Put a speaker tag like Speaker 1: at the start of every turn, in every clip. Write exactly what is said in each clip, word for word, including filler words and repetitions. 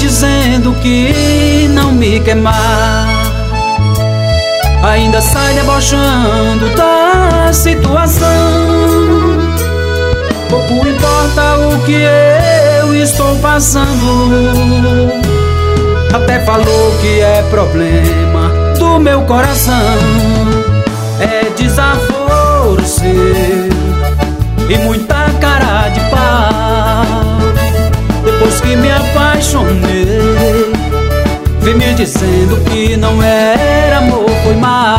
Speaker 1: dizendo que não me quer mais. Ainda sai debochando da situação. Pouco importa o que eu estou passando. Até falou que é problema do meu coração. É desaforo seu e muita cara de pau. Depois que me apaixonei, vem me dizendo que não era amor, foi mal.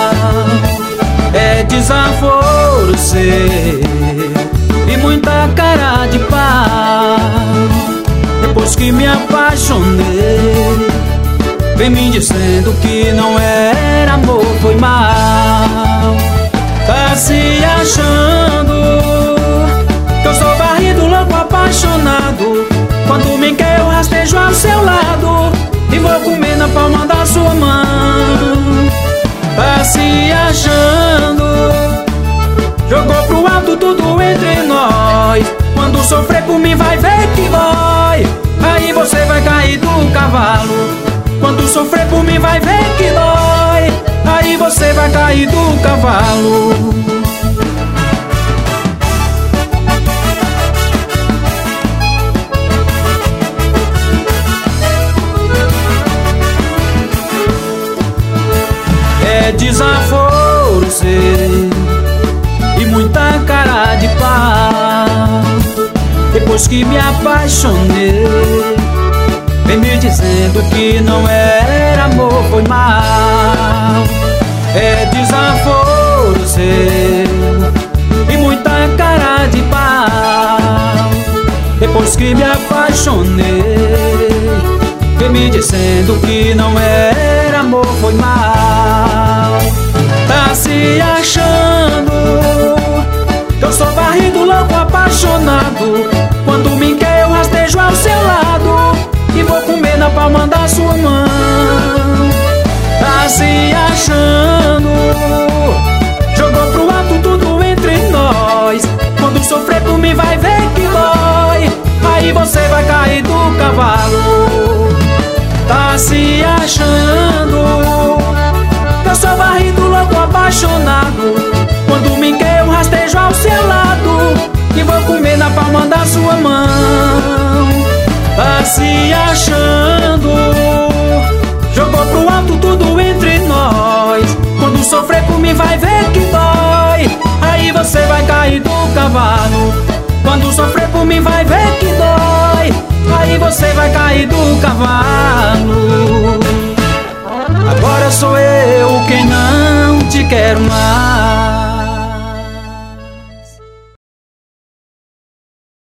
Speaker 1: É desaforo seu e muita cara de pau. Depois que me apaixonei, vem me dizendo que não era amor, foi mal. Tá se achando que eu sou barrido, louco, apaixonado. Quando me quer eu rastejo ao seu lado e vou comer na palma da sua mão. Tá se achando, jogou pro alto tudo entre nós. Quando sofrer por mim vai ver que dói. Aí você vai cair do cavalo. Quando sofrer por mim vai ver que dói. Aí você vai cair do cavalo. É desaforo seu e muita cara de pau. Depois que me apaixonei, vem me dizendo que não era amor, foi mal. É desaforo seu e muita cara de pau. Depois que me apaixonei, vem me dizendo que não era amor, foi mal. Tá se achando que eu sou barrido, louco, apaixonado. Quando me quer eu rastejo ao seu lado e vou comer na palma da sua mão. Tá se achando, jogou pro alto tudo entre nós. Quando sofrer por mim vai ver que dói. Aí você vai cair do cavalo. Tá se achando que eu sou barrido, louco, apaixonado. Quando me quer eu rastejo ao seu lado e vou comer na palma da sua mão. Tá se achando, jogou pro alto tudo entre nós. Quando sofrer por mim vai ver que dói. Aí você vai cair do cavalo. Quando sofrer por mim vai ver que dói. Aí você vai cair do cavalo. Agora sou eu quem não te quero mais.